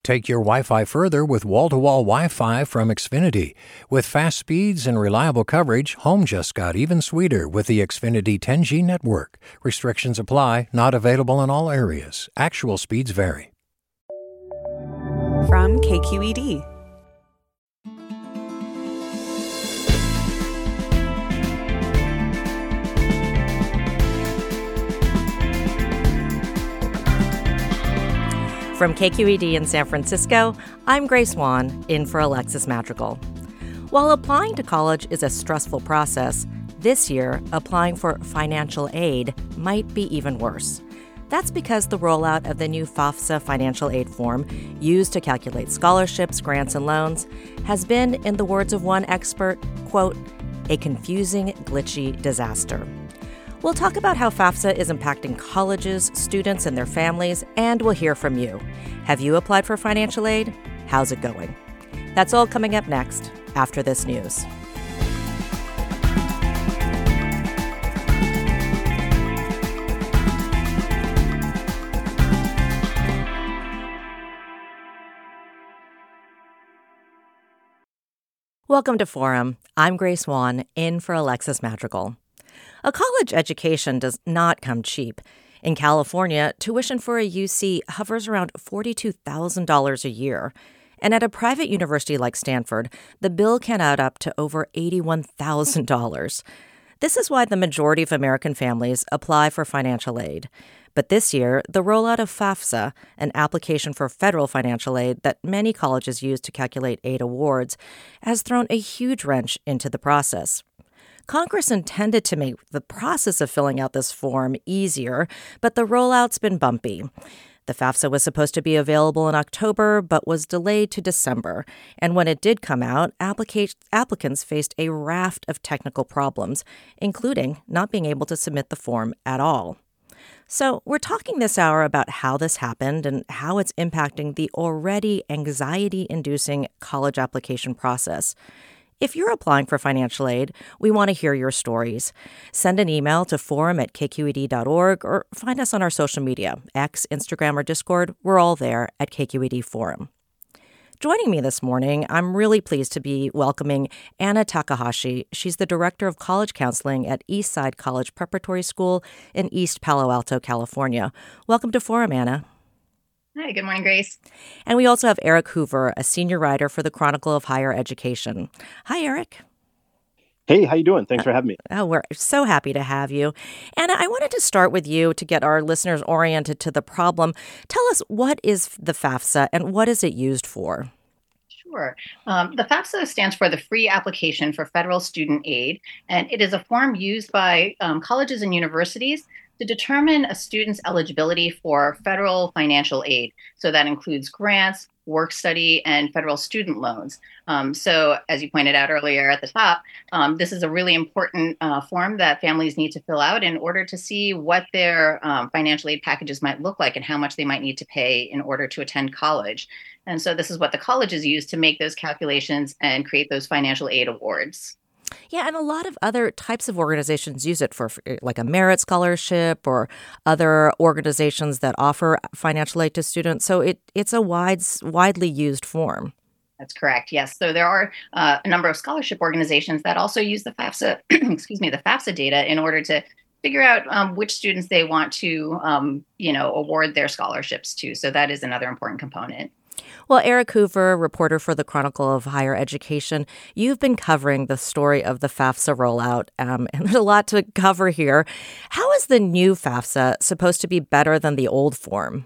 Take your Wi-Fi further with wall-to-wall Wi-Fi from Xfinity. With fast speeds and reliable coverage, home just got even sweeter with the Xfinity 10G network. Restrictions apply, not available in all areas. Actual speeds vary. From KQED. From KQED in San Francisco, I'm Grace Wan, in for Alexis Madrigal. While applying to college is a stressful process, this year, applying for financial aid might be even worse. That's because the rollout of the new FAFSA financial aid form, used to calculate scholarships, grants, and loans, has been, in the words of one expert, quote, a confusing, glitchy disaster. We'll talk about how FAFSA is impacting colleges, students, and their families, and we'll hear from you. Have you applied for financial aid? How's it going? That's all coming up next, after this news. Welcome to Forum. I'm Grace Wan, in for Alexis Madrigal. A college education does not come cheap. In California, tuition for a UC hovers around $42,000 a year. And at a private university like Stanford, the bill can add up to over $81,000. This is why the majority of American families apply for financial aid. But this year, the rollout of FAFSA, an application for federal financial aid that many colleges use to calculate aid awards, has thrown a huge wrench into the process. Congress intended to make the process of filling out this form easier, but the rollout's been bumpy. The FAFSA was supposed to be available in October, but was delayed to December. And when it did come out, applicants faced a raft of technical problems, including not being able to submit the form at all. So we're talking this hour about how this happened and how it's impacting the already anxiety-inducing college application process. If you're applying for financial aid, we want to hear your stories. Send an email to forum@kqed.org or find us on our social media, X, Instagram, or Discord. We're all there at KQED Forum. Joining me this morning, I'm really pleased to be welcoming Anna Takahashi. She's the Director of College Counseling at Eastside College Preparatory School in East Palo Alto, California. Welcome to Forum, Anna. Hi, good morning, Grace. And we also have Eric Hoover, a senior writer for the Chronicle of Higher Education. Hi, Eric. Hey, how you doing? Thanks for having me. Oh, we're so happy to have you. Anna, I wanted to start with you to get our listeners oriented to the problem. Tell us, what is the FAFSA and what is it used for? Sure. The FAFSA stands for the Free Application for Federal Student Aid, and it is a form used by colleges and universities to determine a student's eligibility for federal financial aid. So that includes grants, work study, and federal student loans. So as you pointed out earlier at the top, this is a really important form that families need to fill out in order to see what their financial aid packages might look like and how much they might need to pay in order to attend college. And so this is what the colleges use to make those calculations and create those financial aid awards. Yeah, and a lot of other types of organizations use it for like a merit scholarship or other organizations that offer financial aid to students. So it's a widely used form. That's correct. Yes. So there are a number of scholarship organizations that also use the FAFSA, the FAFSA data in order to figure out which students they want to, award their scholarships to. So that is another important component. Well, Eric Hoover, reporter for the Chronicle of Higher Education, you've been covering the story of the FAFSA rollout, and there's a lot to cover here. How is the new FAFSA supposed to be better than the old form?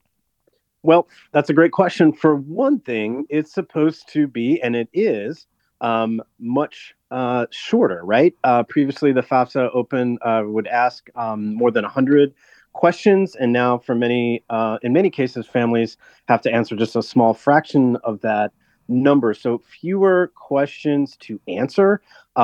Well, that's a great question. For one thing, it's supposed to be, and it is, much shorter, right? Previously, the FAFSA would ask more than 100 questions, and now in many cases, families have to answer just a small fraction of that number. So fewer questions to answer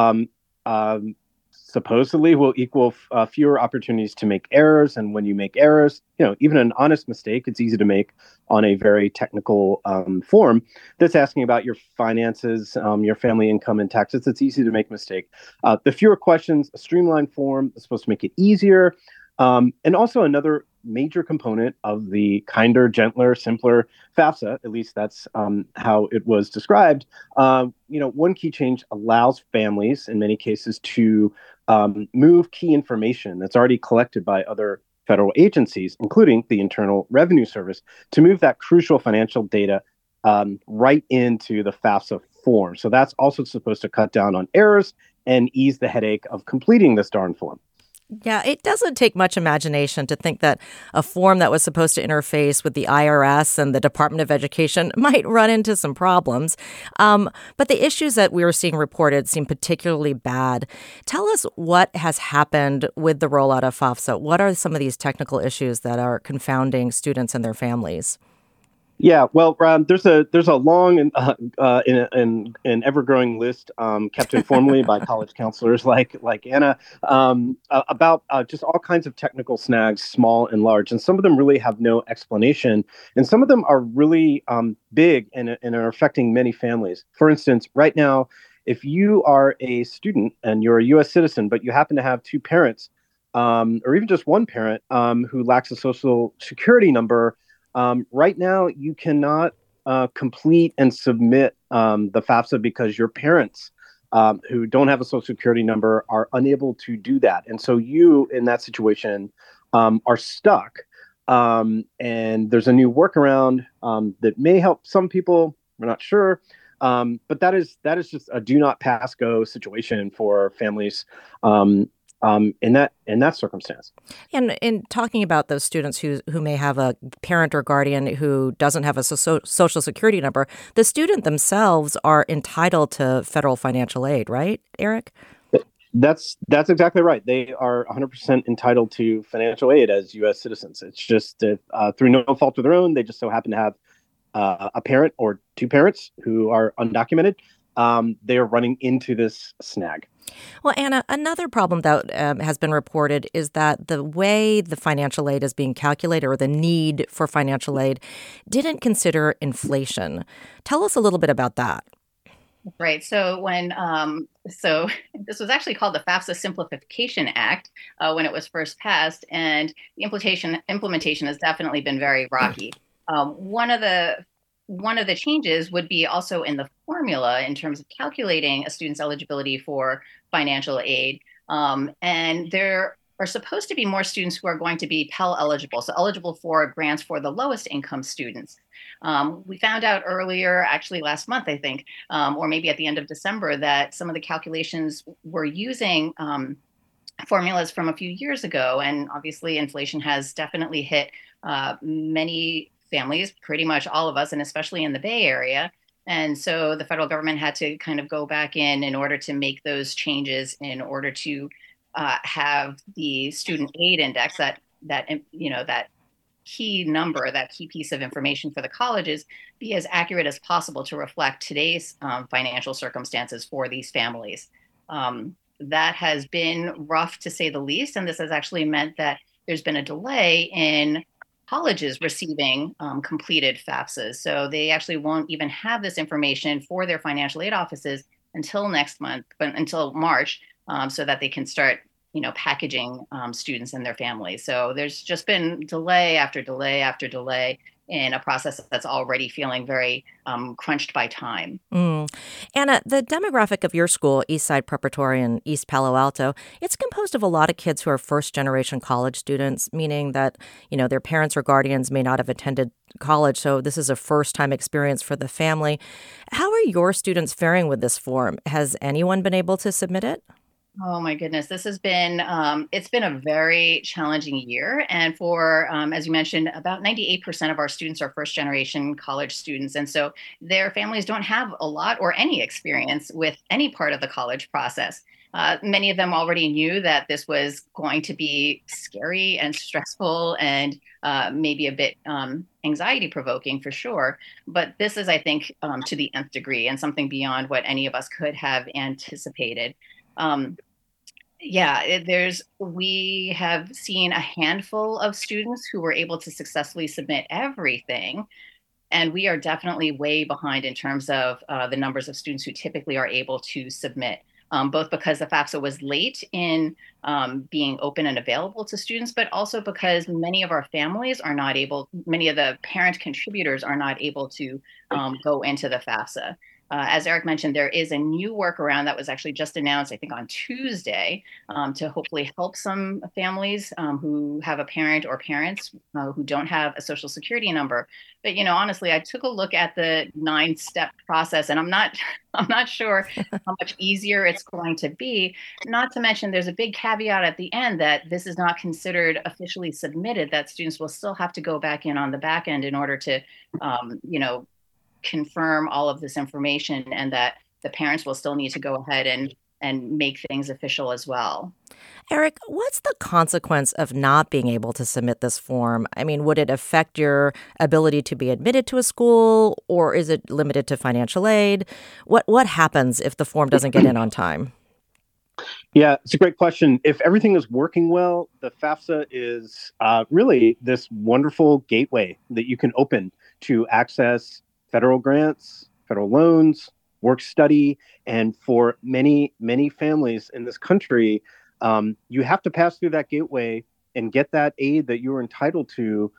supposedly will equal fewer opportunities to make errors. And when you make errors, even an honest mistake, it's easy to make on a very technical form that's asking about your finances, your family income and taxes. It's easy to make a mistake. The fewer questions, a streamlined form is supposed to make it easier. And also another major component of the kinder, gentler, simpler FAFSA. At least that's how it was described. One key change allows families, in many cases, to move key information that's already collected by other federal agencies, including the Internal Revenue Service, to move that crucial financial data right into the FAFSA form. So that's also supposed to cut down on errors and ease the headache of completing this darn form. Yeah, it doesn't take much imagination to think that a form that was supposed to interface with the IRS and the Department of Education might run into some problems. But the issues that we were seeing reported seem particularly bad. Tell us what has happened with the rollout of FAFSA. What are some of these technical issues that are confounding students and their families? Yeah, well, there's a long and ever growing list kept informally by college counselors like Anna about just all kinds of technical snags, small and large, and some of them really have no explanation, and some of them are really big and are affecting many families. For instance, right now, if you are a student and you're a U.S. citizen, but you happen to have two parents, or even just one parent who lacks a social security number. Right now, you cannot complete and submit the FAFSA because your parents who don't have a social security number are unable to do that. And so you, in that situation, are stuck. And there's a new workaround that may help some people. We're not sure. But that is just a do not pass go situation for families in that circumstance. And in talking about those students who may have a parent or guardian who doesn't have a social security number, the student themselves are entitled to federal financial aid, right, Eric? That's exactly right. They are 100% entitled to financial aid as U.S. citizens. It's just through no fault of their own, they just so happen to have a parent or two parents who are undocumented. They are running into this snag. Well, Anna, another problem that has been reported is that the way the financial aid is being calculated, or the need for financial aid, didn't consider inflation. Tell us a little bit about that. Right. So so this was actually called the FAFSA Simplification Act when it was first passed, and the implementation has definitely been very rocky. One of the changes would be also in the formula in terms of calculating a student's eligibility for financial aid. And there are supposed to be more students who are going to be Pell eligible, so eligible for grants for the lowest income students. We found out earlier, actually last month, I think, or maybe at the end of December, that some of the calculations were using formulas from a few years ago. And obviously, inflation has definitely hit many families, pretty much all of us, and especially in the Bay Area. And so the federal government had to kind of go back in order to make those changes, in order to have the student aid index, that key number, that key piece of information for the colleges, be as accurate as possible to reflect today's financial circumstances for these families. That has been rough, to say the least, and this has actually meant that there's been a delay in colleges receiving completed FAFSAs. So they actually won't even have this information for their financial aid offices until next month, but until March, so that they can start, packaging students and their families. So there's just been delay after delay after delay in a process that's already feeling very crunched by time. Anna, the demographic of your school, Eastside Preparatory in East Palo Alto, it's composed of a lot of kids who are first-generation college students, meaning that, their parents or guardians may not have attended college, so this is a first-time experience for the family. How are your students faring with this form? Has anyone been able to submit it? Oh my goodness, this has been, it's been a very challenging year. And for, as you mentioned, about 98% of our students are first generation college students. And so their families don't have a lot or any experience with any part of the college process. Many of them already knew that this was going to be scary and stressful and maybe a bit anxiety provoking, for sure. But this is, I think, to the nth degree, and something beyond what any of us could have anticipated. We have seen a handful of students who were able to successfully submit everything. And we are definitely way behind in terms of the numbers of students who typically are able to submit both because the FAFSA was late in being open and available to students, but also because many of our families are not able, many of the parent contributors are not able to go into the FAFSA. As Eric mentioned, there is a new workaround that was actually just announced, I think, on Tuesday to hopefully help some families who have a parent or parents who don't have a Social Security number. But, honestly, I took a look at the 9-step process, and I'm not sure how much easier it's going to be. Not to mention, there's a big caveat at the end that this is not considered officially submitted, that students will still have to go back in on the back end in order to, confirm all of this information, and that the parents will still need to go ahead and make things official as well. Eric, what's the consequence of not being able to submit this form? I mean, would it affect your ability to be admitted to a school, or is it limited to financial aid? What happens if the form doesn't get in on time? Yeah, it's a great question. If everything is working well, the FAFSA is really this wonderful gateway that you can open to access federal grants, federal loans, work study. And for many, many families in this country, you have to pass through that gateway and get that aid that you're entitled to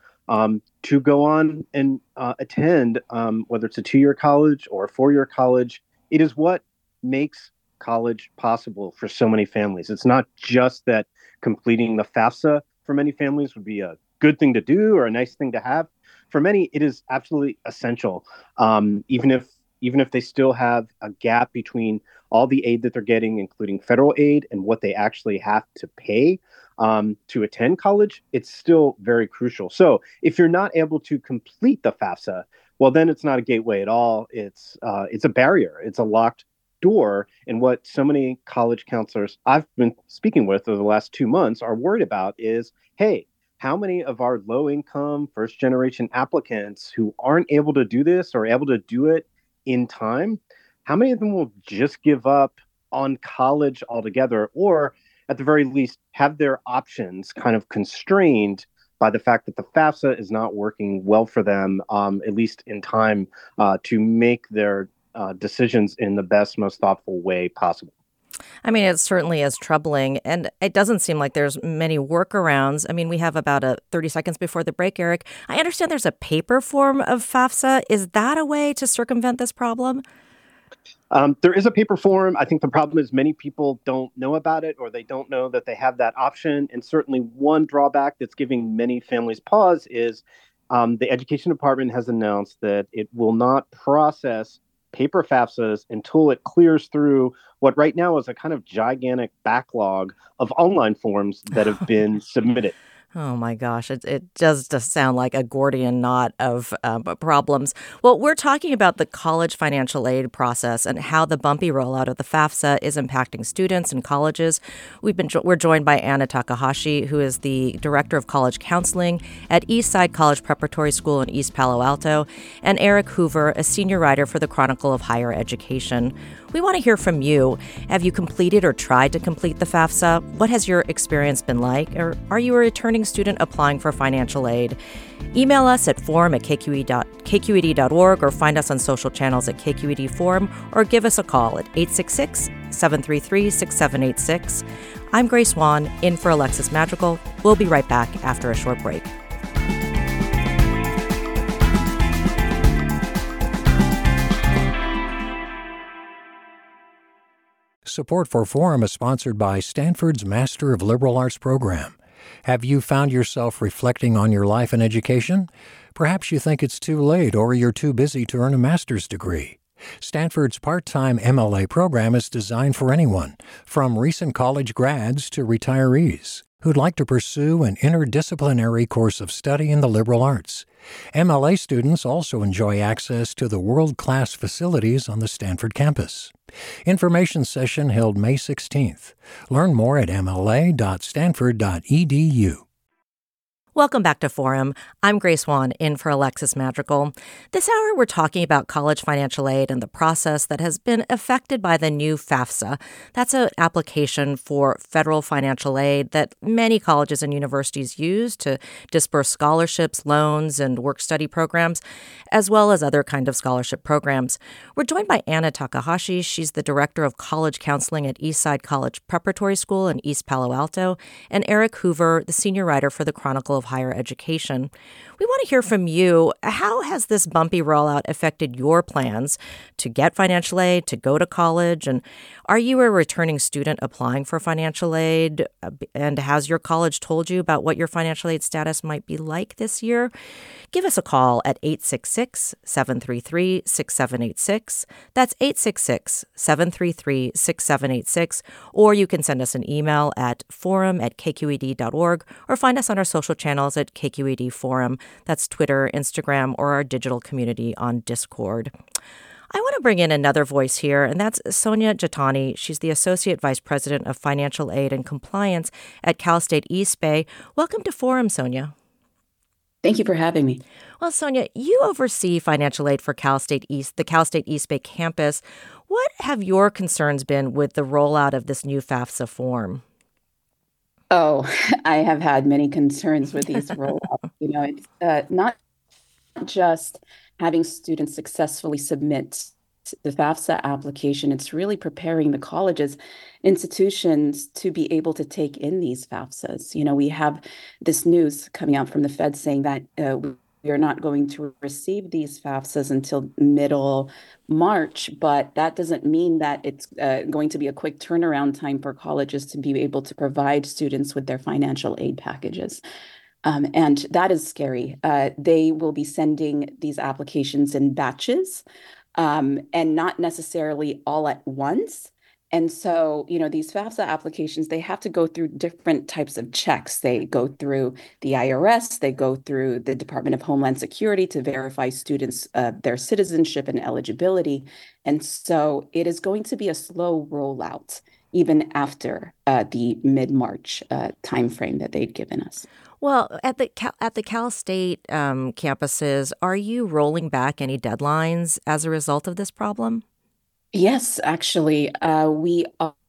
go on and attend, whether it's a 2-year college or a 4-year college. It is what makes college possible for so many families. It's not just that completing the FAFSA for many families would be a good thing to do or a nice thing to have. For many, it is absolutely essential. Even if they still have a gap between all the aid that they're getting, including federal aid, and what they actually have to pay to attend college, it's still very crucial. So if you're not able to complete the FAFSA, well, then it's not a gateway at all. It's a barrier. It's a locked door. And what so many college counselors I've been speaking with over the last 2 months are worried about is, hey, how many of our low-income, first-generation applicants who aren't able to do this or able to do it in time, how many of them will just give up on college altogether, or at the very least have their options kind of constrained by the fact that the FAFSA is not working well for them, at least in time, to make their decisions in the best, most thoughtful way possible? I mean, it certainly is troubling, and it doesn't seem like there's many workarounds. I mean, we have about 30 seconds before the break, Eric. I understand there's a paper form of FAFSA. Is that a way to circumvent this problem? There is a paper form. I think the problem is many people don't know about it, or they don't know that they have that option. And certainly one drawback that's giving many families pause is the Education Department has announced that it will not process paper FAFSAs until it clears through what right now is a kind of gigantic backlog of online forms that have been submitted. Oh my gosh, it does just sound like a Gordian knot of problems. Well, we're talking about the college financial aid process and how the bumpy rollout of the FAFSA is impacting students and colleges. We're joined by Anna Takahashi, who is the Director of College Counseling at Eastside College Preparatory School in East Palo Alto, and Eric Hoover, a senior writer for the Chronicle of Higher Education. We want to hear from you. Have you completed or tried to complete the FAFSA? What has your experience been like? Or are you a returning student applying for financial aid? Email us at forum@kqed.org or find us on social channels at KQED Forum, or give us a call at 866-733-6786. I'm Grace Wan, in for Alexis Madrigal. We'll be right back after a short break. Support for Forum is sponsored by Stanford's Master of Liberal Arts program. Have you found yourself reflecting on your life and education? Perhaps you think it's too late or you're too busy to earn a master's degree. Stanford's part-time MLA program is designed for anyone, from recent college grads to retirees, who'd like to pursue an interdisciplinary course of study in the liberal arts. MLA students also enjoy access to the world-class facilities on the Stanford campus. Information session held May 16th. Learn more at mla.stanford.edu. Welcome back to Forum. I'm Grace Wan, in for Alexis Madrigal. This hour, we're talking about college financial aid and the process that has been affected by the new FAFSA. That's an application for federal financial aid that many colleges and universities use to disperse scholarships, loans, and work-study programs, as well as other kind of scholarship programs. We're joined by Anna Takahashi. She's the director of college counseling at Eastside College Preparatory School in East Palo Alto, and Eric Hoover, the senior writer for the Chronicle of Higher Education. We want to hear from you. How has this bumpy rollout affected your plans to get financial aid, to go to college? And are you a returning student applying for financial aid? And has your college told you about what your financial aid status might be like this year? Give us a call at 866-733-6786. That's 866-733-6786. Or you can send us an email at forum@kqed.org or find us on our social channels at KQED Forum. That's Twitter, Instagram, or our digital community on Discord. I want to bring in another voice here, and that's Sonia Jatani. She's the Associate Vice President of Financial Aid and Compliance at Cal State East Bay. Welcome to Forum, Sonia. Thank you for having me. Well, Sonia, you oversee financial aid for the Cal State East Bay campus. What have your concerns been with the rollout of this new FAFSA form? Oh, I have had many concerns with these rollouts. It's not just having students successfully submit the FAFSA application. It's really preparing the colleges, institutions to be able to take in these FAFSAs. We have this news coming out from the Fed saying that we are not going to receive these FAFSAs until middle March, but that doesn't mean that it's going to be a quick turnaround time for colleges to be able to provide students with their financial aid packages. And that is scary. They will be sending these applications in batches and not necessarily all at once. And so, these FAFSA applications, they have to go through different types of checks. They go through the IRS, they go through the Department of Homeland Security to verify students, their citizenship and eligibility. And so it is going to be a slow rollout, even after the mid-March timeframe that they'd given us. Well, at the Cal State campuses, are you rolling back any deadlines as a result of this problem? Yes, actually, we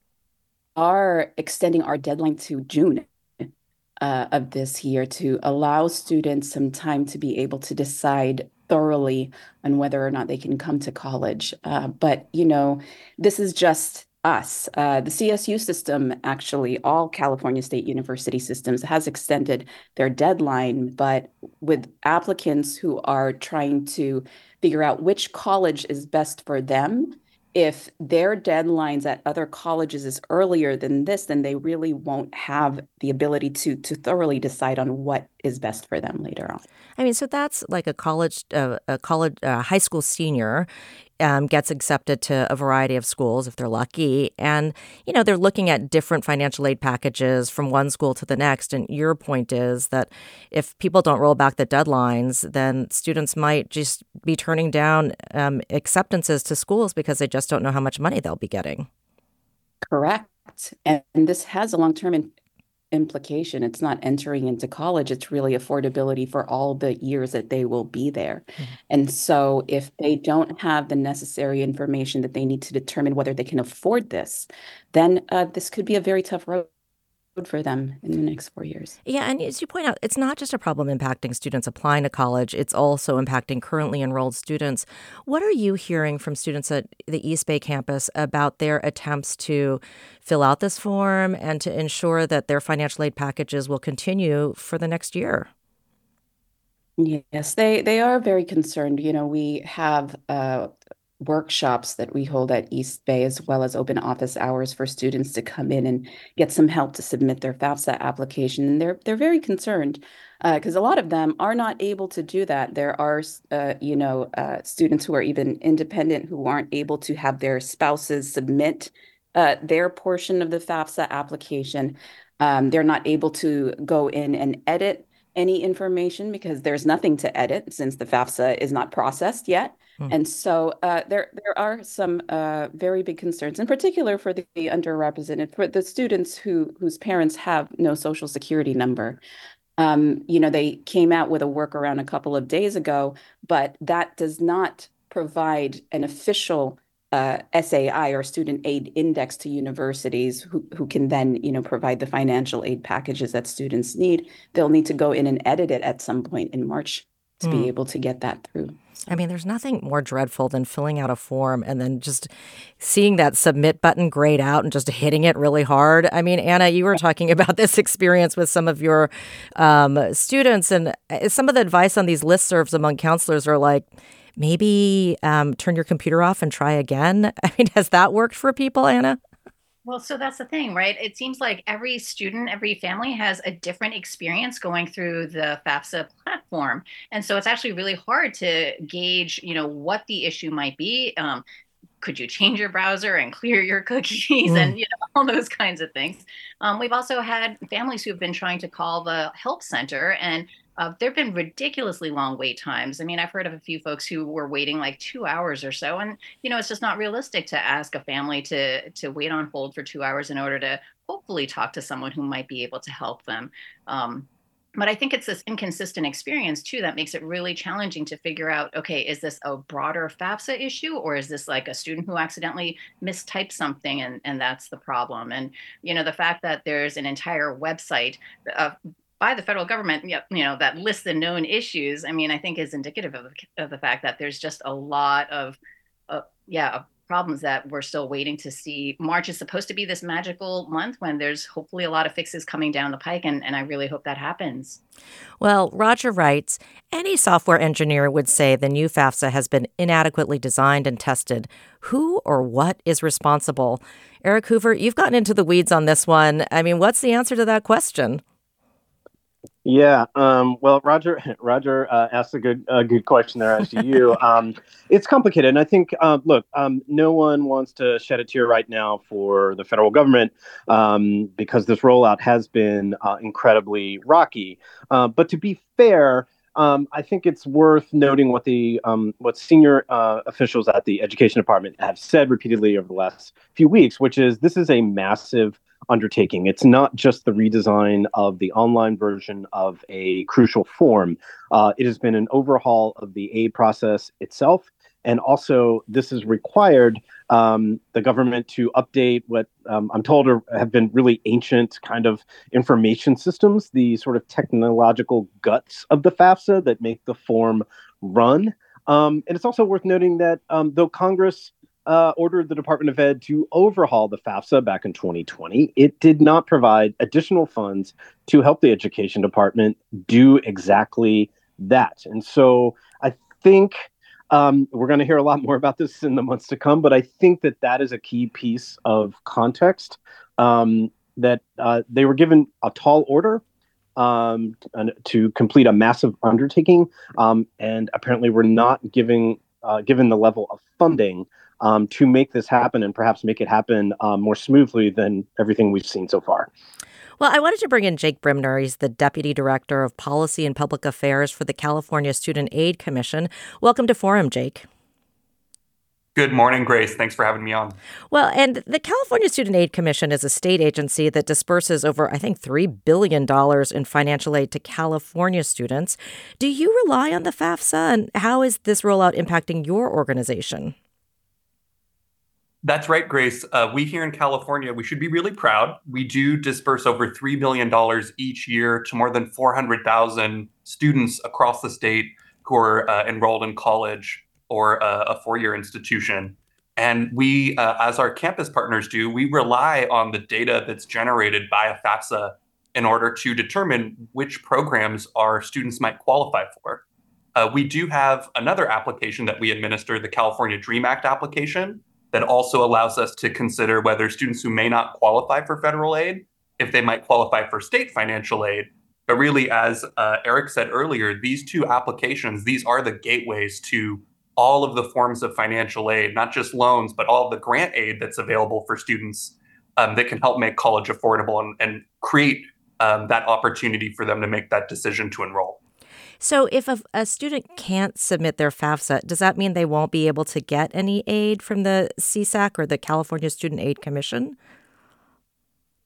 are extending our deadline to June of this year to allow students some time to be able to decide thoroughly on whether or not they can come to college. But, this is just us. The CSU system, actually, all California State University systems has extended their deadline, but with applicants who are trying to figure out which college is best for them, if their deadlines at other colleges is earlier than this, then they really won't have the ability to thoroughly decide on what is best for them later on. I mean, so that's like a high school senior gets accepted to a variety of schools if they're lucky. And, they're looking at different financial aid packages from one school to the next. And your point is that if people don't roll back the deadlines, then students might just be turning down acceptances to schools because they just don't know how much money they'll be getting. Correct. And this has a long-term implication. It's not entering into college. It's really affordability for all the years that they will be there. Mm-hmm. And so if they don't have the necessary information that they need to determine whether they can afford this, then this could be a very tough road for them in the next 4 years. Yeah, and as you point out, it's not just a problem impacting students applying to college, it's also impacting currently enrolled students. What are you hearing from students at the East Bay campus about their attempts to fill out this form and to ensure that their financial aid packages will continue for the next year? Yes, they are very concerned. We have workshops that we hold at East Bay, as well as open office hours for students to come in and get some help to submit their FAFSA application. And they're very concerned because a lot of them are not able to do that. There are, students who are even independent who aren't able to have their spouses submit their portion of the FAFSA application. They're not able to go in and edit any information because there's nothing to edit since the FAFSA is not processed yet. And so there are some very big concerns, in particular for the underrepresented, for the students whose parents have no Social Security number. They came out with a workaround a couple of days ago, but that does not provide an official SAI or student aid index to universities who can then, provide the financial aid packages that students need. They'll need to go in and edit it at some point in March to be able to get that through. I mean, there's nothing more dreadful than filling out a form and then just seeing that submit button grayed out and just hitting it really hard. I mean, Anna, you were talking about this experience with some of your students, and some of the advice on these listservs among counselors are like, maybe turn your computer off and try again. I mean, has that worked for people, Anna? Well, so that's the thing, right? It seems like every student, every family has a different experience going through the FAFSA platform. And so it's actually really hard to gauge, what the issue might be. Could you change your browser and clear your cookies and all those kinds of things. We've also had families who've been trying to call the help center, and there have been ridiculously long wait times. I mean, I've heard of a few folks who were waiting like 2 hours or so, and it's just not realistic to ask a family to wait on hold for 2 hours in order to hopefully talk to someone who might be able to help them. But I think it's this inconsistent experience, too, that makes it really challenging to figure out, okay, is this a broader FAFSA issue, or is this like a student who accidentally mistyped something and that's the problem? And, the fact that there's an entire website by the federal government, that lists the known issues, I mean, I think is indicative of the fact that there's just a lot of problems that we're still waiting to see. March is supposed to be this magical month when there's hopefully a lot of fixes coming down the pike, and I really hope that happens. Well, Roger writes, any software engineer would say the new FAFSA has been inadequately designed and tested. Who or what is responsible? Eric Hoover, you've gotten into the weeds on this one. I mean, what's the answer to that question? Yeah. Well, Roger asked a good question there, as do you. It's complicated. And I think, no one wants to shed a tear right now for the federal government because this rollout has been incredibly rocky. But to be fair, I think it's worth noting what senior officials at the Education Department have said repeatedly over the last few weeks, which is this is a massive undertaking. It's not just the redesign of the online version of a crucial form. It has been an overhaul of the aid process itself. And also, this has required the government to update what I'm told have been really ancient kind of information systems, the sort of technological guts of the FAFSA that make the form run. And it's also worth noting that though Congress ordered the Department of Ed to overhaul the FAFSA back in 2020, it did not provide additional funds to help the Education Department do exactly that. And so I think we're going to hear a lot more about this in the months to come, but I think that is a key piece of context, that they were given a tall order to complete a massive undertaking, and apparently were not given the level of funding to make this happen and perhaps make it happen more smoothly than everything we've seen so far. Well, I wanted to bring in Jake Brimner. He's the Deputy Director of Policy and Public Affairs for the California Student Aid Commission. Welcome to Forum, Jake. Good morning, Grace. Thanks for having me on. Well, and the California Student Aid Commission is a state agency that disperses over, I think, $3 billion in financial aid to California students. Do you rely on the FAFSA, and how is this rollout impacting your organization? That's right, Grace. We here in California, we should be really proud. We do disperse over $3 billion each year to more than 400,000 students across the state who are enrolled in college or a four-year institution. And we, as our campus partners do, we rely on the data that's generated by a FAFSA in order to determine which programs our students might qualify for. We do have another application that we administer, the California DREAM Act application, that also allows us to consider whether students who may not qualify for federal aid, if they might qualify for state financial aid. But really, as Eric said earlier, these two applications, these are the gateways to all of the forms of financial aid, not just loans, but all of the grant aid that's available for students that can help make college affordable and create that opportunity for them to make that decision to enroll. So if a student can't submit their FAFSA, does that mean they won't be able to get any aid from the CSAC or the California Student Aid Commission?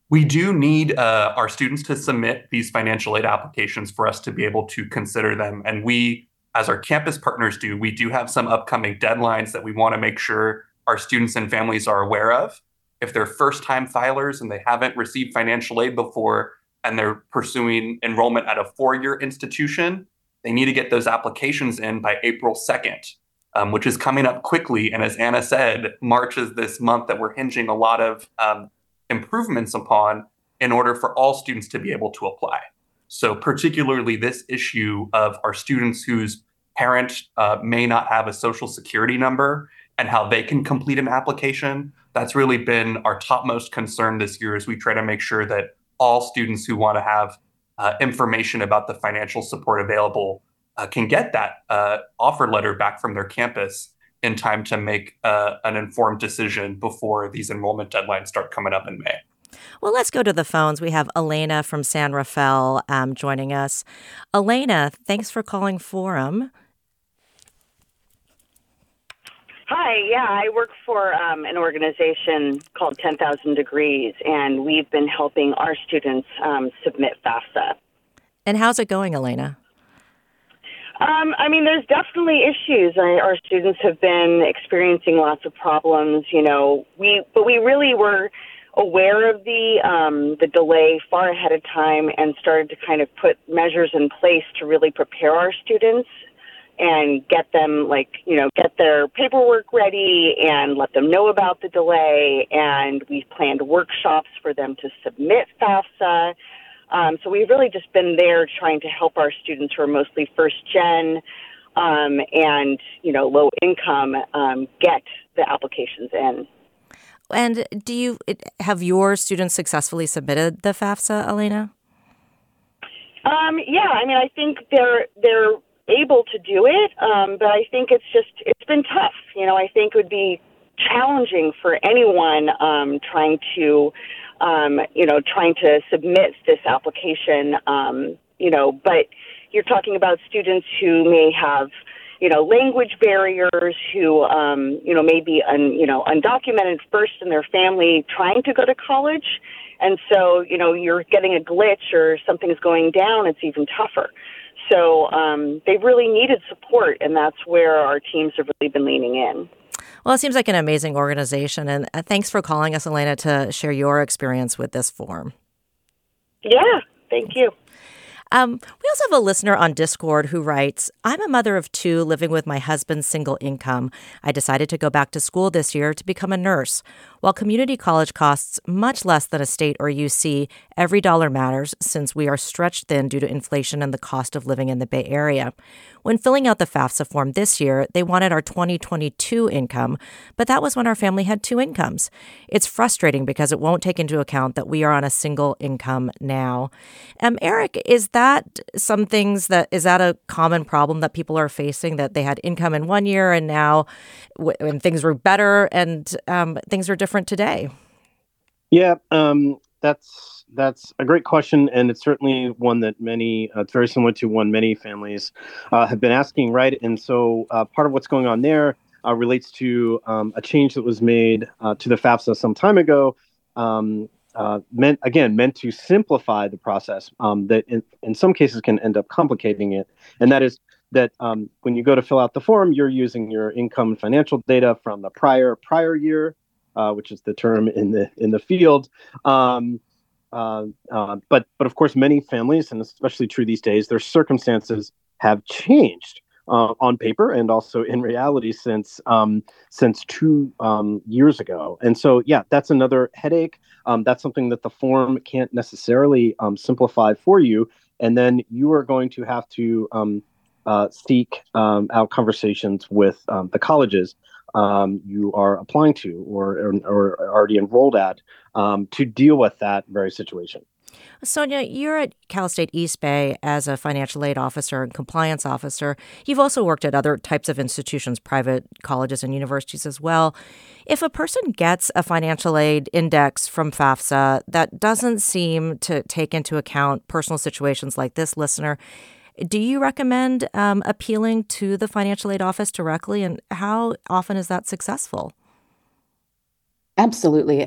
We do need our students to submit these financial aid applications for us to be able to consider them. And we, as our campus partners do, we do have some upcoming deadlines that we want to make sure our students and families are aware of. If they're first-time filers and they haven't received financial aid before and they're pursuing enrollment at a four-year institution, they need to get those applications in by April 2nd, which is coming up quickly. And as Anna said, March is this month that we're hinging a lot of improvements upon in order for all students to be able to apply. So particularly this issue of our students whose parent may not have a social security number and how they can complete an application, that's really been our topmost concern this year as we try to make sure that all students who want to have information about the financial support available can get that offer letter back from their campus in time to make an informed decision before these enrollment deadlines start coming up in May. Well, let's go to the phones. We have Elena from San Rafael joining us. Elena, thanks for calling Forum. Hi, yeah, I work for an organization called 10,000 Degrees, and we've been helping our students submit FAFSA. And how's it going, Elena? I mean, there's definitely issues. Our students have been experiencing lots of problems, but we really were aware of the delay far ahead of time and started to kind of put measures in place to really prepare our students and get them, get their paperwork ready and let them know about the delay. And we've planned workshops for them to submit FAFSA. So we've really just been there trying to help our students who are mostly first gen and, low income get the applications in. And have your students successfully submitted the FAFSA, Elena? Yeah, I mean, I think they're able to do it, but I think it's been tough. I think it would be challenging for anyone trying to submit this application, but you're talking about students who may have, language barriers, who, may be, undocumented first in their family trying to go to college. And so, you're getting a glitch or something's going down, it's even tougher. So they really needed support, and that's where our teams have really been leaning in. Well, it seems like an amazing organization, and thanks for calling us, Elena, to share your experience with this form. Yeah, thank you. We also have a listener on Discord who writes, I'm a mother of two living with my husband's single income. I decided to go back to school this year to become a nurse. While community college costs much less than a state or UC, every dollar matters since we are stretched thin due to inflation and the cost of living in the Bay Area. When filling out the FAFSA form this year, they wanted our 2022 income, but that was when our family had two incomes. It's frustrating because it won't take into account that we are on a single income now. Eric, is that a common problem that people are facing, that they had income in one year and now when things were better and things are different today? Yeah, that's a great question, and it's certainly one that it's very similar to one many families have been asking, right? And so part of what's going on there relates to a change that was made to the FAFSA some time ago, meant to simplify the process that in some cases can end up complicating it. And that is that when you go to fill out the form, you're using your income and financial data from the prior year, which is the term in the field. But of course, many families, and especially true these days, their circumstances have changed on paper and also in reality since 2 years ago. And so, yeah, that's another headache. That's something that the form can't necessarily simplify for you. And then you are going to have to seek out conversations with the colleges you are applying to or already enrolled at to deal with that very situation. Sonia, you're at Cal State East Bay as a financial aid officer and compliance officer. You've also worked at other types of institutions, private colleges and universities as well. If a person gets a financial aid index from FAFSA that doesn't seem to take into account personal situations like this listener, do you recommend appealing to the financial aid office directly, and how often is that successful? Absolutely.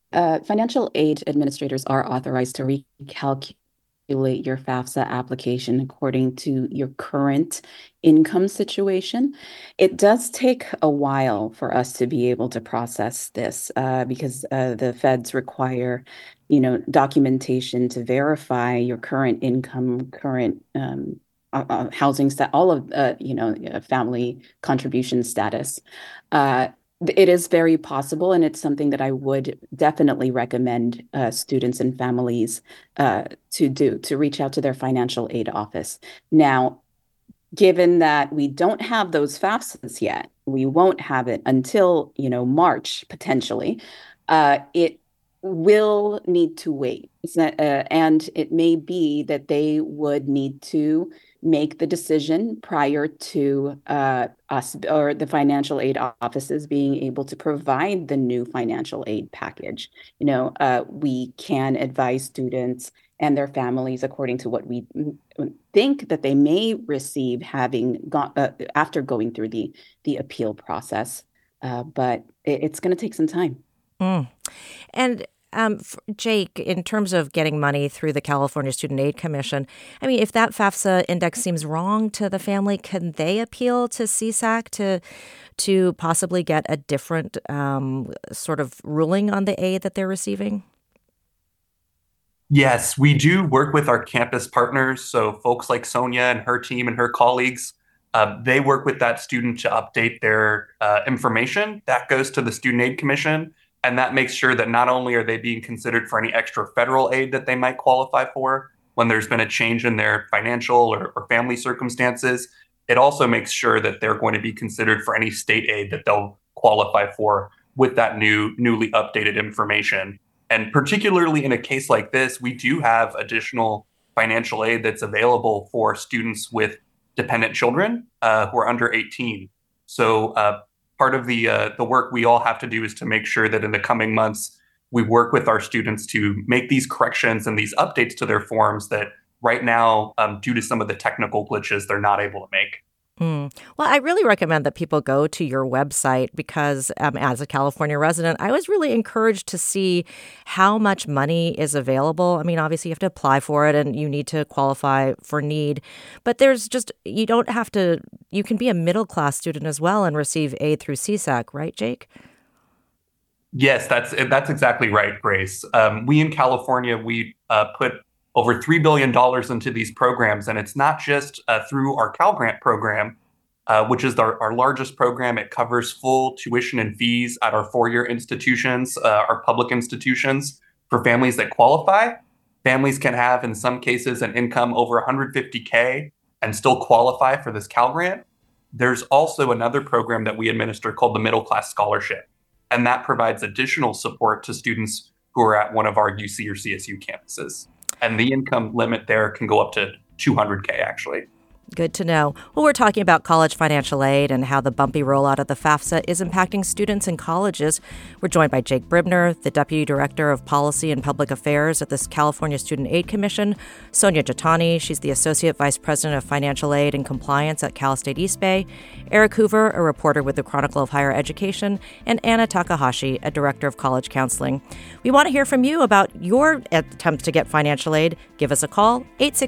Financial aid administrators are authorized to recalculate your FAFSA application according to your current income situation. It does take a while for us to be able to process this because the feds require, documentation to verify your current income, current housing status, all of family contribution status. It is very possible, and it's something that I would definitely recommend students and families to reach out to their financial aid office. Now, given that we don't have those FAFSAs yet, we won't have it until, March, potentially, it will need to wait. And it may be that they would need to make the decision prior to us or the financial aid offices being able to provide the new financial aid package. We can advise students and their families according to what we think that they may receive having gone after going through the appeal process. But it's going to take some time. And Jake, in terms of getting money through the California Student Aid Commission, I mean, if that FAFSA index seems wrong to the family, can they appeal to CSAC to possibly get a different sort of ruling on the aid that they're receiving? Yes, we do work with our campus partners. So folks like Sonia and her team and her colleagues, they work with that student to update their information. That goes to the Student Aid Commission. And that makes sure that not only are they being considered for any extra federal aid that they might qualify for when there's been a change in their financial or family circumstances, it also makes sure that they're going to be considered for any state aid that they'll qualify for with that newly updated information. And particularly in a case like this, we do have additional financial aid that's available for students with dependent children who are under 18. So part of the work we all have to do is to make sure that in the coming months, we work with our students to make these corrections and these updates to their forms that right now, due to some of the technical glitches, they're not able to make. Well, I really recommend that people go to your website because as a California resident, I was really encouraged to see how much money is available. I mean, obviously you have to apply for it and you need to qualify for need, but you don't have to, you can be a middle-class student as well and receive aid through CSAC, right, Jake? Yes, that's exactly right, Grace. We in California, we put over $3 billion into these programs. And it's not just through our Cal Grant program, which is our largest program. It covers full tuition and fees at our four-year institutions, our public institutions for families that qualify. Families can have, in some cases, an income over $150K and still qualify for this Cal Grant. There's also another program that we administer called the Middle Class Scholarship. And that provides additional support to students who are at one of our UC or CSU campuses. And the income limit there can go up to $200K, actually. Good to know. Well, we're talking about college financial aid and how the bumpy rollout of the FAFSA is impacting students and colleges. We're joined by Jake Bribner, the Deputy Director of Policy and Public Affairs at the California Student Aid Commission, Sonia Jatani, she's the Associate Vice President of Financial Aid and Compliance at Cal State East Bay, Eric Hoover, a reporter with the Chronicle of Higher Education, and Anna Takahashi, a Director of College Counseling. We want to hear from you about your attempts to get financial aid. Give us a call,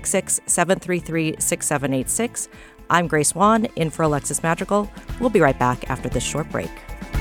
866-733-6786. I'm Grace Wan, in for Alexis Madrigal. We'll be right back after this short break.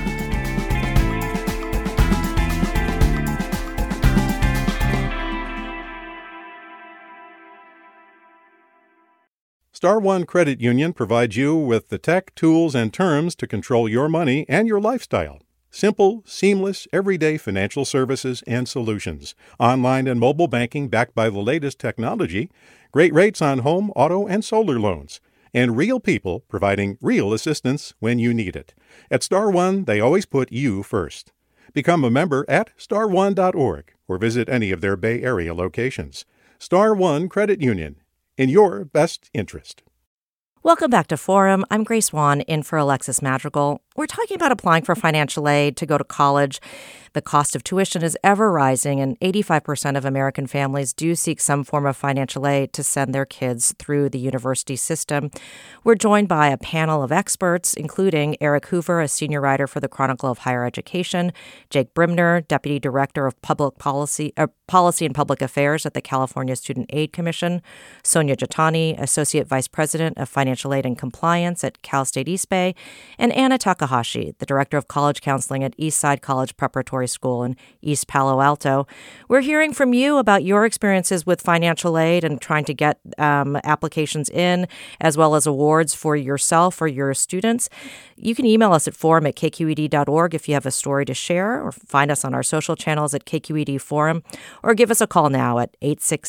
Star One Credit Union provides you with the tech, tools, and terms to control your money and your lifestyle. Simple, seamless, everyday financial services and solutions. Online and mobile banking backed by the latest technology. Great rates on home, auto, and solar loans. And real people providing real assistance when you need it. At Star One, they always put you first. Become a member at star1.org or visit any of their Bay Area locations. Star One Credit Union, in your best interest. Welcome back to Forum. I'm Grace Wan, in for Alexis Madrigal. We're talking about applying for financial aid to go to college. The cost of tuition is ever rising, and 85% of American families do seek some form of financial aid to send their kids through the university system. We're joined by a panel of experts, including Eric Hoover, a senior writer for the Chronicle of Higher Education, Jake Brimner, Deputy Director of Public Policy and Public Affairs at the California Student Aid Commission, Sonia Jatani, Associate Vice President of Financial Aid and Compliance at Cal State East Bay, and Anna Takahashi, the Director of College Counseling at Eastside College Preparatory School in East Palo Alto. We're hearing from you about your experiences with financial aid and trying to get applications in, as well as awards for yourself or your students. You can email us at forum@kqed.org if you have a story to share, or find us on our social channels at KQED Forum, or give us a call now at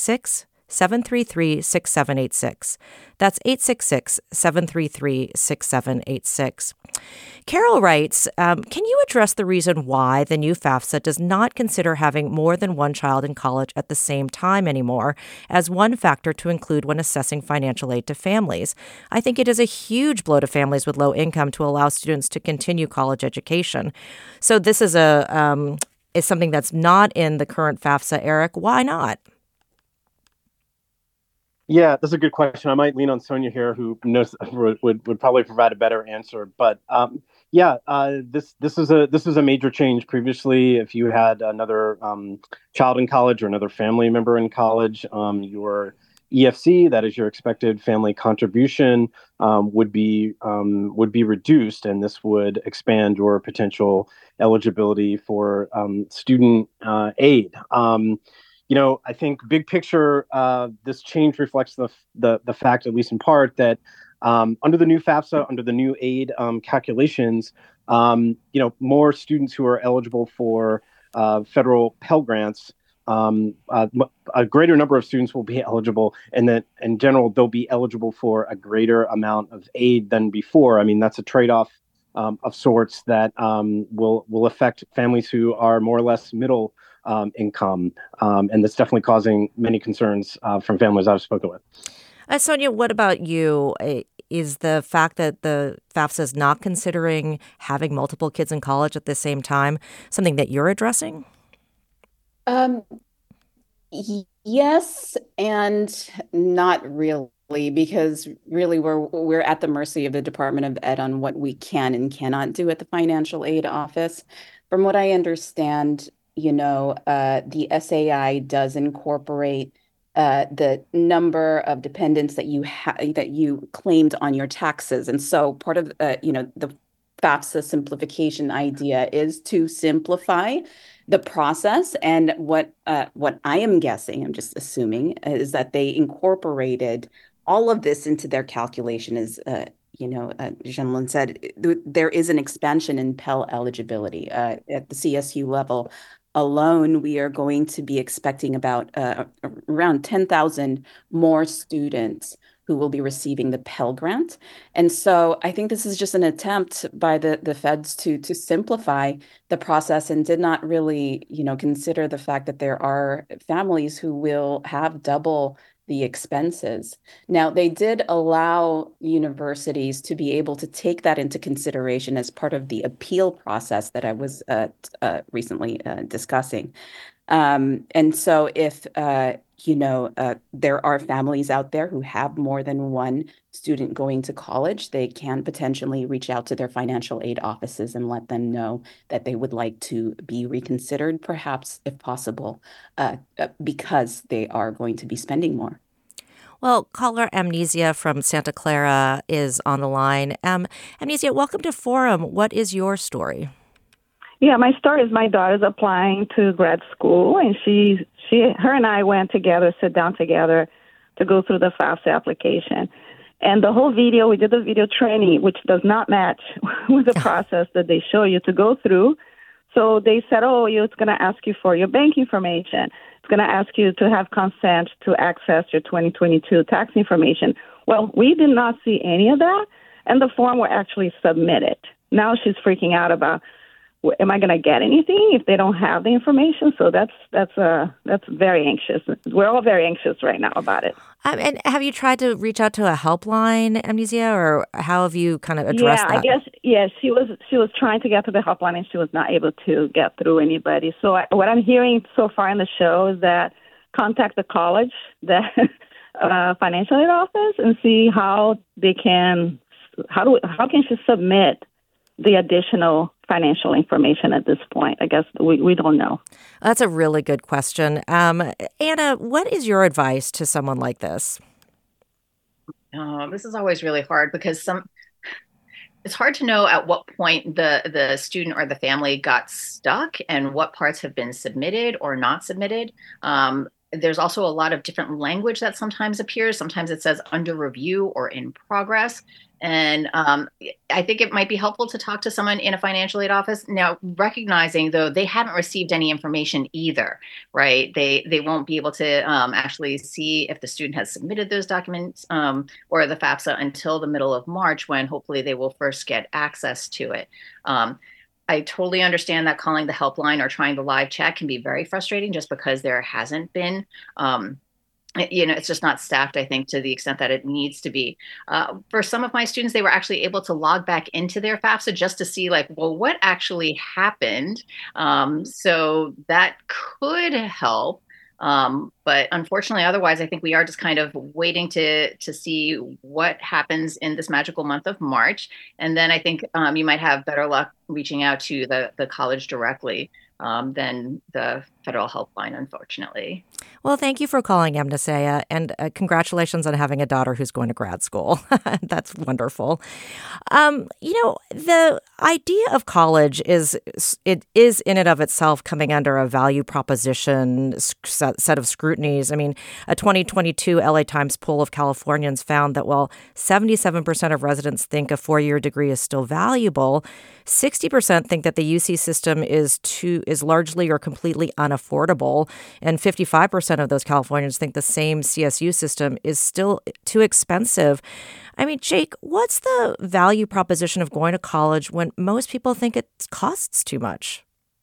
866-733-6786. That's 866-733-6786. Carol writes, can you address the reason why the new FAFSA does not consider having more than one child in college at the same time anymore as one factor to include when assessing financial aid to families? I think it is a huge blow to families with low income to allow students to continue college education. So this is is something that's not in the current FAFSA, Eric. Why not? Yeah, that's a good question. I might lean on Sonia here, who knows would probably provide a better answer. But this is a major change. Previously, if you had another child in college or another family member in college, your EFC, that is your expected family contribution, would be reduced, and this would expand your potential eligibility for student aid. I think big picture, this change reflects the fact, at least in part, that under the new FAFSA, under the new aid calculations, more students who are eligible for federal Pell Grants, a greater number of students will be eligible, and that in general they'll be eligible for a greater amount of aid than before. I mean, that's a trade-off of sorts that will affect families who are more or less middle income, and that's definitely causing many concerns from families I've spoken with. Sonia, what about you? Is the fact that the FAFSA is not considering having multiple kids in college at the same time something that you're addressing? Yes, and not really, because really we're at the mercy of the Department of Ed on what we can and cannot do at the Financial Aid Office. From what I understand, the SAI does incorporate the number of dependents that you claimed on your taxes, and so part of the FAFSA simplification idea is to simplify the process. And what I am guessing, I'm just assuming, is that they incorporated all of this into their calculation. As Jeanlyn said, there is an expansion in Pell eligibility at the CSU level. Alone, we are going to be expecting about around 10,000 more students who will be receiving the Pell Grant. And so I think this is just an attempt by the feds to simplify the process, and did not really, consider the fact that there are families who will have double the expenses. Now, they did allow universities to be able to take that into consideration as part of the appeal process that I was recently discussing. And so if, there are families out there who have more than one student going to college, they can potentially reach out to their financial aid offices and let them know that they would like to be reconsidered, perhaps, if possible, because they are going to be spending more. Well, caller Amnesia from Santa Clara is on the line. Amnesia, welcome to Forum. What is your story? Yeah, my story is my daughter's applying to grad school, and her and I went together, sit down together to go through the FAFSA application. And the whole video, we did the video training, which does not match with the process that they show you to go through. So they said, it's going to ask you for your bank information. It's going to ask you to have consent to access your 2022 tax information. Well, we did not see any of that, and the form were actually submitted. Now she's freaking out about am I going to get anything if they don't have the information? So that's very anxious. We're all very anxious right now about it. And have you tried to reach out to a helpline, Amnesia, or how have you kind of addressed that? She was trying to get to the helpline and she was not able to get through anybody. So what I'm hearing so far in the show is that contact the college, the financial aid office, and see how can she submit the additional financial information at this point. I guess we don't know. That's a really good question. Anna, what is your advice to someone like this? Oh, this is always really hard because it's hard to know at what point the student or the family got stuck and what parts have been submitted or not submitted. There's also a lot of different language that sometimes appears. Sometimes it says under review or in progress. And I think it might be helpful to talk to someone in a financial aid office. Now, recognizing, though, they haven't received any information either, right? They won't be able to actually see if the student has submitted those documents or the FAFSA until the middle of March, when hopefully they will first get access to it. I totally understand that calling the helpline or trying the live chat can be very frustrating just because there hasn't been it's just not staffed, I think, to the extent that it needs to be. For some of my students, they were actually able to log back into their FAFSA just to see, what actually happened. So that could help. But unfortunately, otherwise, I think we are just kind of waiting to see what happens in this magical month of March. And then I think you might have better luck reaching out to the college directly than the federal helpline, unfortunately. Well, thank you for calling, Amnesia, and congratulations on having a daughter who's going to grad school. That's wonderful. The idea of college is in and of itself coming under a value proposition set of scrutinies. I mean, a 2022 LA Times poll of Californians found that while 77% of residents think a four-year degree is still valuable, 60% think that the UC system is largely or completely unaffordable, and 55% of those Californians think the same CSU system is still too expensive. I mean, Jake, what's the value proposition of going to college when most people think it costs too much?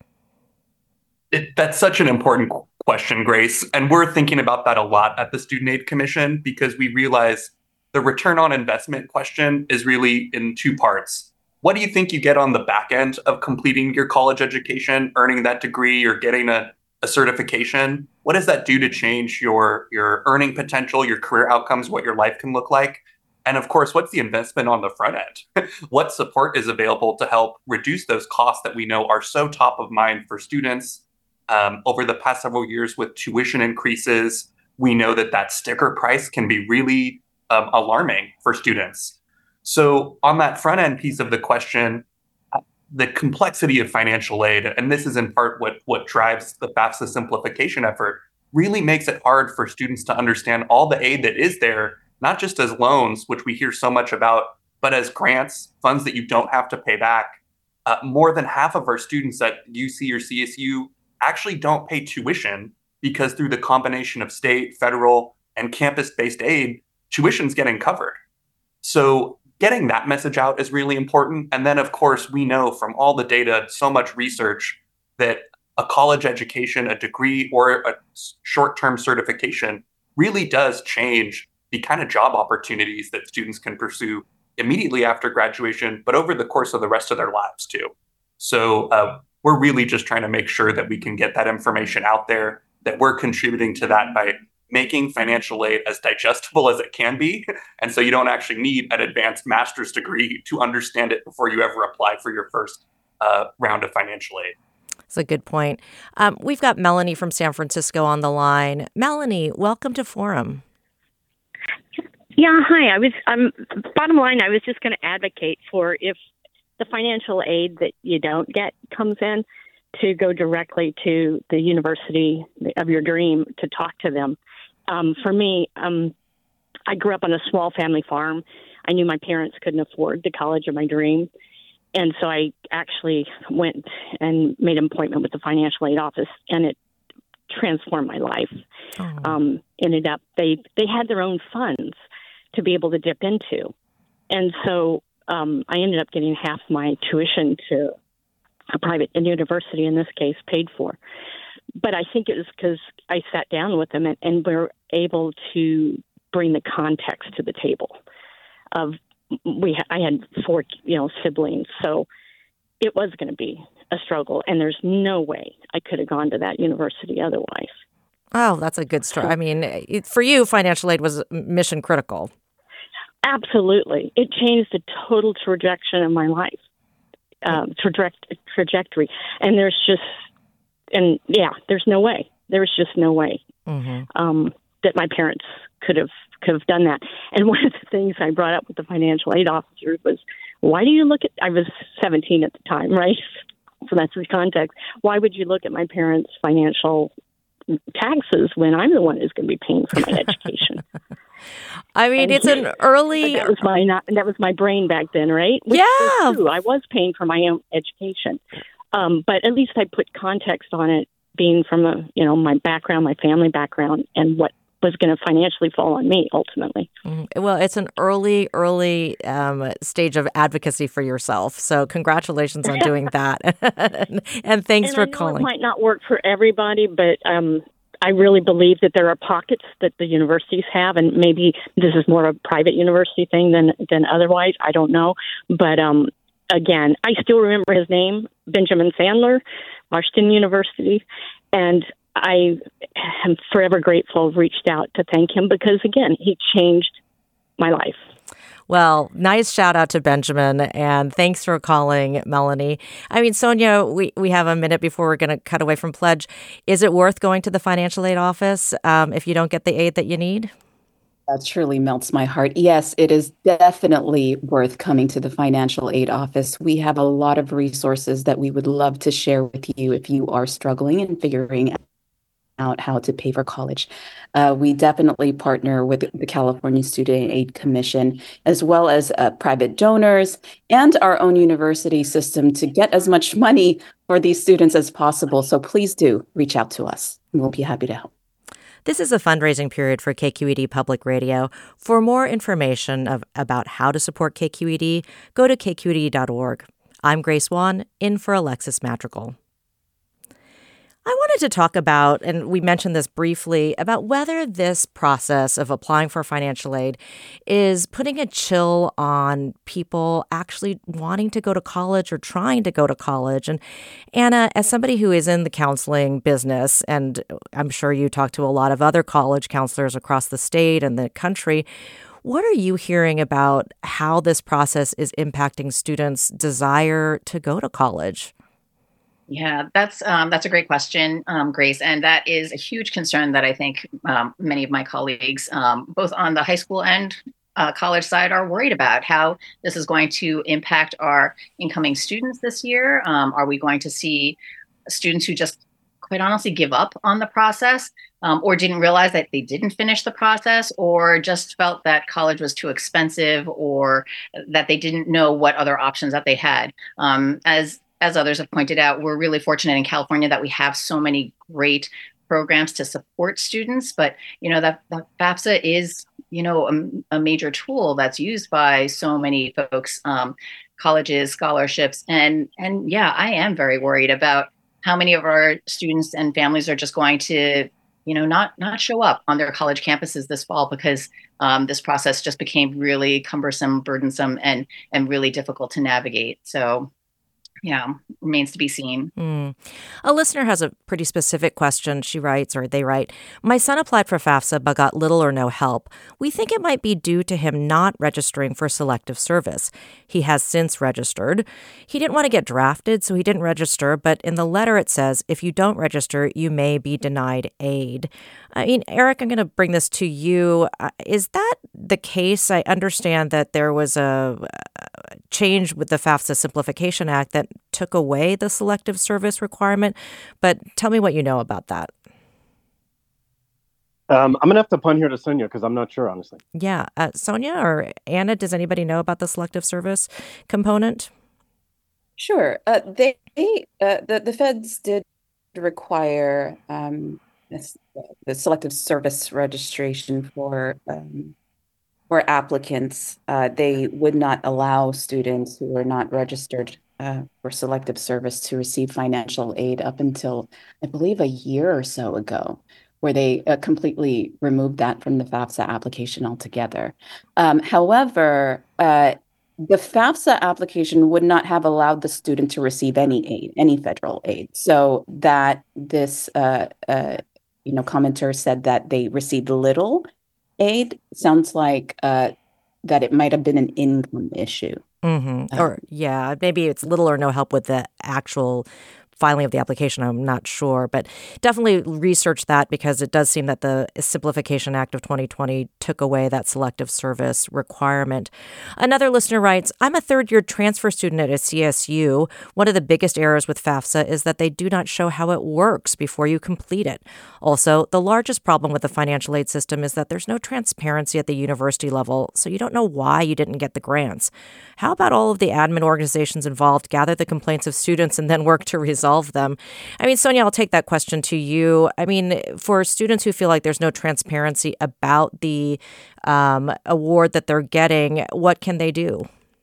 That's such an important question, Grace. And we're thinking about that a lot at the Student Aid Commission because we realize the return on investment question is really in two parts. What do you think you get on the back end of completing your college education, earning that degree, or getting a certification? What does that do to change your earning potential, your career outcomes, what your life can look like? And of course, what's the investment on the front end? What support is available to help reduce those costs that we know are so top of mind for students? Over the past several years with tuition increases, we know that sticker price can be really alarming for students. So on that front end piece of the question, the complexity of financial aid, and this is in part what drives the FAFSA simplification effort, really makes it hard for students to understand all the aid that is there, not just as loans, which we hear so much about, but as grants, funds that you don't have to pay back. More than half of our students at UC or CSU actually don't pay tuition because through the combination of state, federal, and campus-based aid, tuition's getting covered. So getting that message out is really important. And then, of course, we know from all the data, so much research, that a college education, a degree, or a short-term certification really does change the kind of job opportunities that students can pursue immediately after graduation, but over the course of the rest of their lives too. So we're really just trying to make sure that we can get that information out there, that we're contributing to that by making financial aid as digestible as it can be. And so you don't actually need an advanced master's degree to understand it before you ever apply for your first round of financial aid. That's a good point. We've got Melanie from San Francisco on the line. Melanie, welcome to Forum. Yeah, hi. Bottom line, I was just going to advocate for, if the financial aid that you don't get comes in, to go directly to the university of your dream to talk to them. For me, I grew up on a small family farm. I knew my parents couldn't afford the college of my dream. And so I actually went and made an appointment with the financial aid office, and it transformed my life. Ended up, they had their own funds to be able to dip into. And so I ended up getting half my tuition to a private university in this case paid for. But I think it was because I sat down with them and we're able to bring the context to the table. I had 4 siblings, so it was going to be a struggle, and there's no way I could have gone to that university otherwise. Oh, that's a good story. I mean, for you, financial aid was mission critical. Absolutely. It changed the total trajectory of my life, trajectory. And there's no way. There was just no way that my parents could have done that. And one of the things I brought up with the financial aid officer was, why do you look at, I was 17 at the time, right? So that's the context. Why would you look at my parents' financial taxes when I'm the one who's going to be paying for my education? I mean, it's an early... That was my brain back then, right? Which yeah. was true. I was paying for my own education. But at least I put context on it, being from my background, my family background, and what was going to financially fall on me ultimately. Well, it's an early stage of advocacy for yourself. So congratulations on doing that. and thanks for calling. It might not work for everybody, but I really believe that there are pockets that the universities have, and maybe this is more of a private university thing than otherwise. I don't know. But again, I still remember his name, Benjamin Sandler, Washington University, and I am forever grateful, reached out to thank him because, again, he changed my life. Well, nice shout out to Benjamin, and thanks for calling, Melanie. I mean, Sonia, we have a minute before we're going to cut away from Pledge. Is it worth going to the financial aid office if you don't get the aid that you need? That truly melts my heart. Yes, it is definitely worth coming to the financial aid office. We have a lot of resources that we would love to share with you if you are struggling and figuring out how to pay for college. We definitely partner with the California Student Aid Commission, as well as private donors and our own university system to get as much money for these students as possible. So please do reach out to us. We'll be happy to help. This is a fundraising period for KQED Public Radio. For more information about how to support KQED, go to kqed.org. I'm Grace Wan, in for Alexis Madrigal. I wanted to talk about, and we mentioned this briefly, about whether this process of applying for financial aid is putting a chill on people actually wanting to go to college or trying to go to college. And Anna, as somebody who is in the counseling business, and I'm sure you talk to a lot of other college counselors across the state and the country, what are you hearing about how this process is impacting students' desire to go to college? Yeah, that's a great question, Grace, and that is a huge concern that I think many of my colleagues, both on the high school and college side, are worried about how this is going to impact our incoming students this year. Are we going to see students who just, quite honestly, give up on the process, or didn't realize that they didn't finish the process, or just felt that college was too expensive, or that they didn't know what other options that they had? As others have pointed out, we're really fortunate in California that we have so many great programs to support students. But, that FAFSA is, a major tool that's used by so many folks, colleges, scholarships. And yeah, I am very worried about how many of our students and families are just going to, not show up on their college campuses this fall because this process just became really cumbersome, burdensome, and really difficult to navigate. So, remains to be seen. A listener has a pretty specific question. She writes, or they write, my son applied for FAFSA but got little or no help. We think it might be due to him not registering for selective service. He has since registered. He didn't want to get drafted, so he didn't register. But in the letter, it says, if you don't register, you may be denied aid. I mean, Eric, I'm going to bring this to you. Is that the case? I understand that there was a change with the FAFSA Simplification Act that took away the selective service requirement, but tell me what you know about that. I'm going to have to punt here to Sonia because I'm not sure, honestly. Yeah. Sonia or Anna, does anybody know about the selective service component? Sure. The feds did require the selective service registration for applicants. They would not allow students who were not registered for selective service to receive financial aid up until, I believe, a year or so ago, where they completely removed that from the FAFSA application altogether. However, the FAFSA application would not have allowed the student to receive any aid, any federal aid. So that this, commenter said that they received little aid sounds like that it might have been an income issue. Mm-hmm. Or, maybe it's little or no help with the actual filing of the application. I'm not sure, but definitely research that, because it does seem that the Simplification Act of 2020 took away that selective service requirement. Another listener writes, I'm a third-year transfer student at a CSU. One of the biggest errors with FAFSA is that they do not show how it works before you complete it. Also, the largest problem with the financial aid system is that there's no transparency at the university level, so you don't know why you didn't get the grants. How about all of the admin organizations involved gather the complaints of students and then work to resolve them? I mean, Sonia, I'll take that question to you. I mean, for students who feel like there's no transparency about the award that they're getting, what can they do?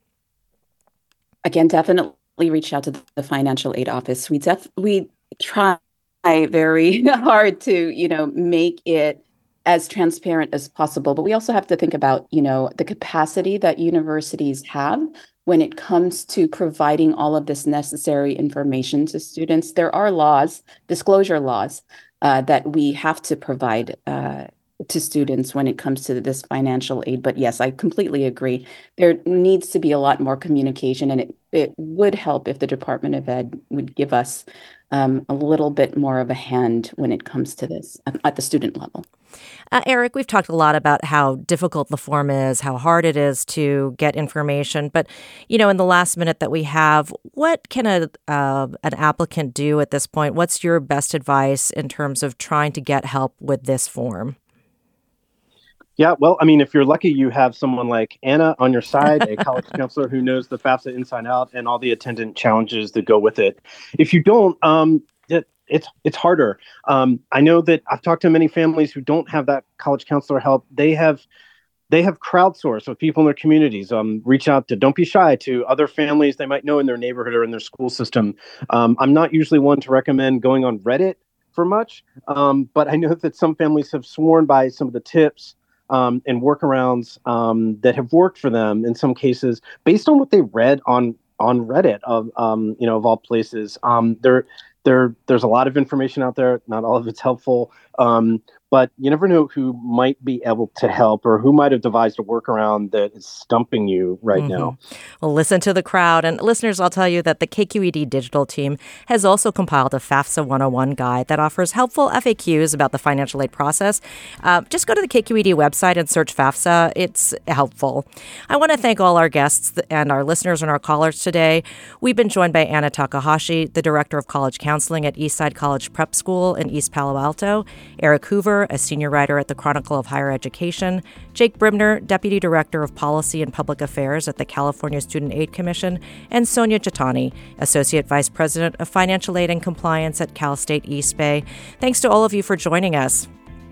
Again, definitely reach out to the financial aid office. We try very hard to, make it as transparent as possible. But we also have to think about, the capacity that universities have when it comes to providing all of this necessary information to students. There are laws, disclosure laws, that we have to provide to students when it comes to this financial aid. But yes, I completely agree. There needs to be a lot more communication, and it would help if the Department of Ed would give us a little bit more of a hand when it comes to this at the student level. Eric, we've talked a lot about how difficult the form is, how hard it is to get information. But, in the last minute that we have, what can an applicant do at this point? What's your best advice in terms of trying to get help with this form? Yeah, well, I mean, if you're lucky, you have someone like Anna on your side, a college counselor who knows the FAFSA inside out and all the attendant challenges that go with it. If you don't, it's harder. I know that I've talked to many families who don't have that college counselor help. They have crowdsourced with people in their communities. Reach out to, don't be shy, to other families they might know in their neighborhood or in their school system. I'm not usually one to recommend going on Reddit for much, but I know that some families have sworn by some of the tips and workarounds that have worked for them in some cases, based on what they read on Reddit of all places. There's a lot of information out there. Not all of it's helpful, but you never know who might be able to help or who might have devised a workaround that is stumping you right now. Well, listen to the crowd. And listeners, I'll tell you that the KQED digital team has also compiled a FAFSA 101 guide that offers helpful FAQs about the financial aid process. Just go to the KQED website and search FAFSA. It's helpful. I want to thank all our guests and our listeners and our callers today. We've been joined by Anna Takahashi, the Director of College Counseling at Eastside College Prep School in East Palo Alto, Eric Hoover, a senior writer at the Chronicle of Higher Education, Jake Brimner, Deputy Director of Policy and Public Affairs at the California Student Aid Commission, and Sonia Jatani, Associate Vice President of Financial Aid and Compliance at Cal State East Bay. Thanks to all of you for joining us.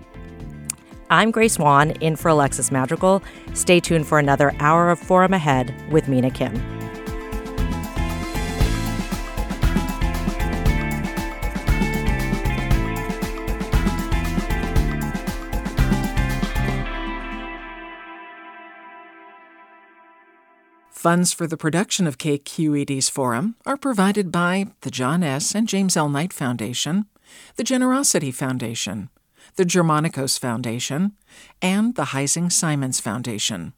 I'm Grace Wan, in for Alexis Madrigal. Stay tuned for another hour of Forum Ahead with Mina Kim. Funds for the production of KQED's Forum are provided by the John S. and James L. Knight Foundation, the Generosity Foundation, the Germanicos Foundation, and the Heising Simons Foundation.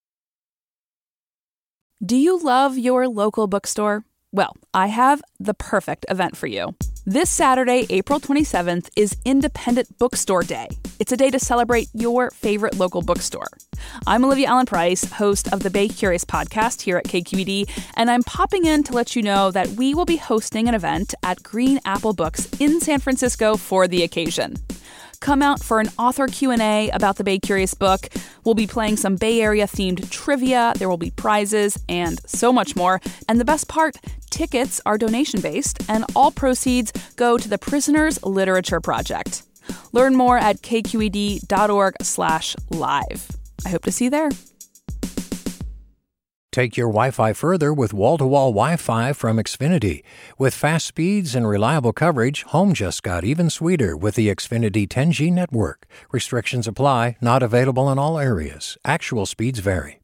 Do you love your local bookstore? Well, I have the perfect event for you. This Saturday, April 27th, is Independent Bookstore Day. It's a day to celebrate your favorite local bookstore. I'm Olivia Allen Price, host of the Bay Curious podcast here at KQED, and I'm popping in to let you know that we will be hosting an event at Green Apple Books in San Francisco for the occasion. Come out for an author Q&A about the Bay Curious book. We'll be playing some Bay Area-themed trivia, there will be prizes, and so much more. And the best part, tickets are donation-based, and all proceeds go to the Prisoners Literature Project. Learn more at kqed.org/live. I hope to see you there. Take your Wi-Fi further with wall-to-wall Wi-Fi from Xfinity. With fast speeds and reliable coverage, home just got even sweeter with the Xfinity 10G network. Restrictions apply, not available in all areas. Actual speeds vary.